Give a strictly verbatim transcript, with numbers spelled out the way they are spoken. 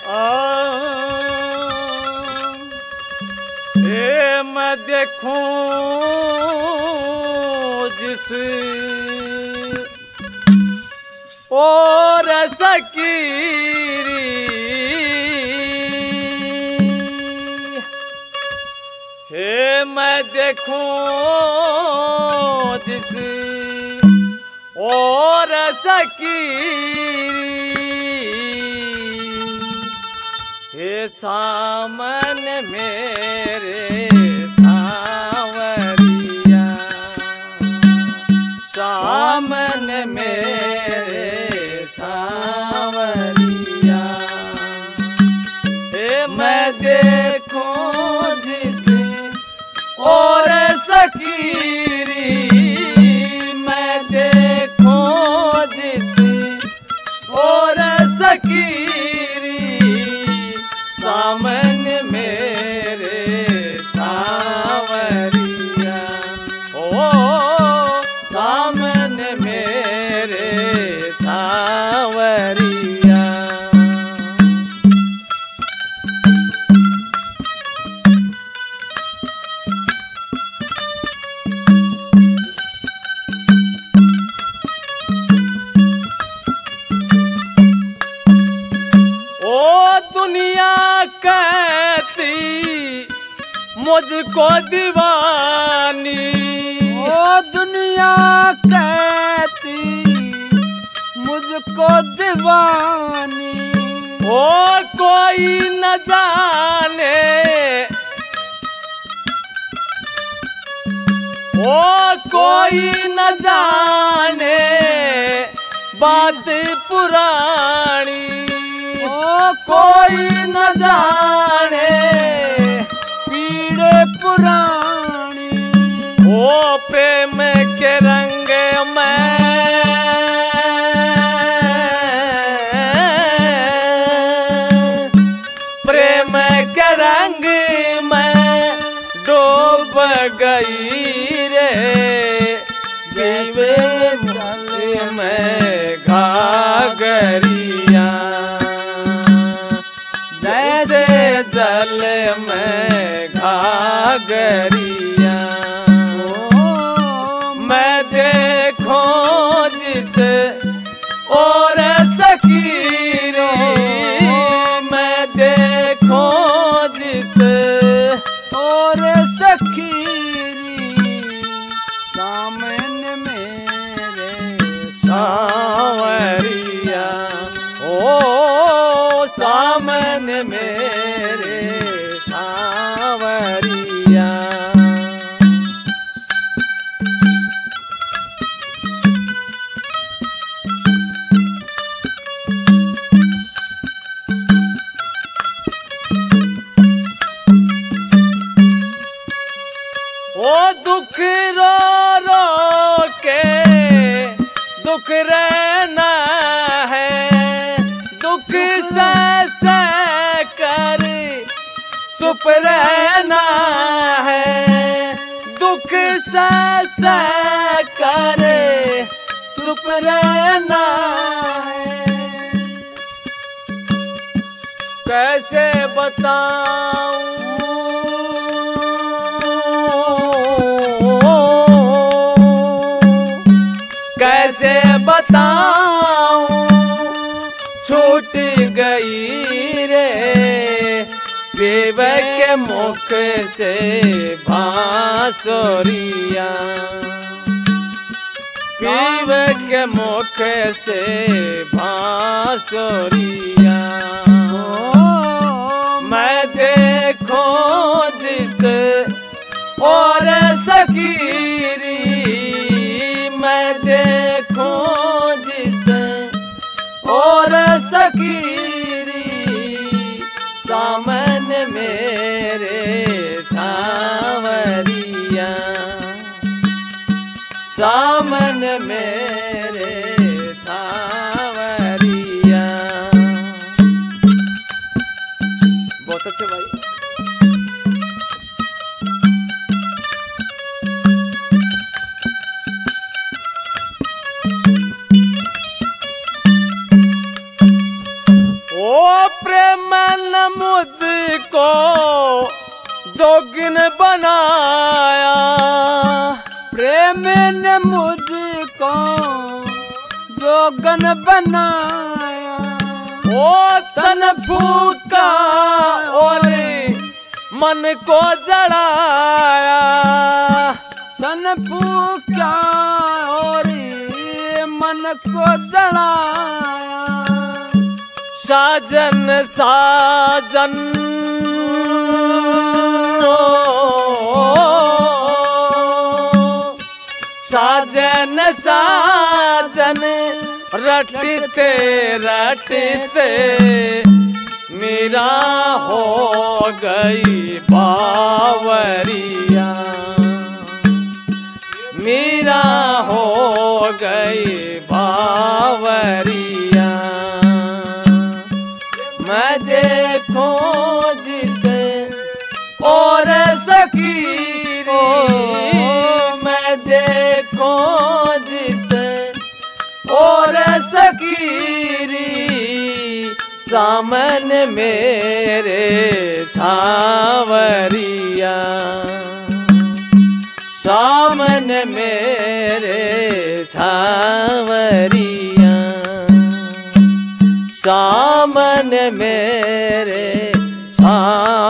ए मैं देखूं जिस और सकीरी हे मैं देखूं जिस और सकीरी हे सामने मेरे सावरिया सामने मेरे सावरिया हे मैं देखूं जिस और सकीरी मैं देखूं जिस और सकीरी सामने मेरे सावरिया ओ सामने मेरे सावरिया दुनिया कहती मुझको दीवानी ओ दुनिया कहती मुझको दीवानी ओ कोई न जाने ओ कोई न जाने बात पुरानी ओ कोई न जाने पीड़े पुरानी ओ प्रेम के रंग में प्रेम के रंग में डूब गई रे बीवे जल में घाघरिया जैसे जल में घाघरिया मैं देखूं जिस और सकीरी मैं देखूं जिस और सकीरी सामने मेरे सावरिया ओ सामने मेरे सावरिया ओ दुख रो रो के दुख रहना है दुख सह सह कर चुप रहना है दुख सह सह कर चुप रहना है कैसे बताऊं कैसे बताऊं छूट गई रे विवेक के मुख से बांसुरिया विवेक के मुख से बांसुरिया मैं देखूं जिस और सकीरी मैं देखूं जिस और सकीरी सामने मेरे सावरिया सामने मेरे सावरिया बहुत अच्छे भाई ओ प्रेम ने मुझको जोगिन बनाया, प्रेम ने मुझको जोगन बनाया। ओ तन फूका और मन को जड़ाया, तन फूका और मन को जड़ाया। साजन साजन साजन साजन रटते रटते मेरा हो गई बावरिया, मेरा हो गई बावरिया। मैं देखूं जिसे और सकीरी, मैं देखूं जिसे और सकीरी, सामने मेरे सावरिया, सामने मेरे सावरिया, सामने मेरे सा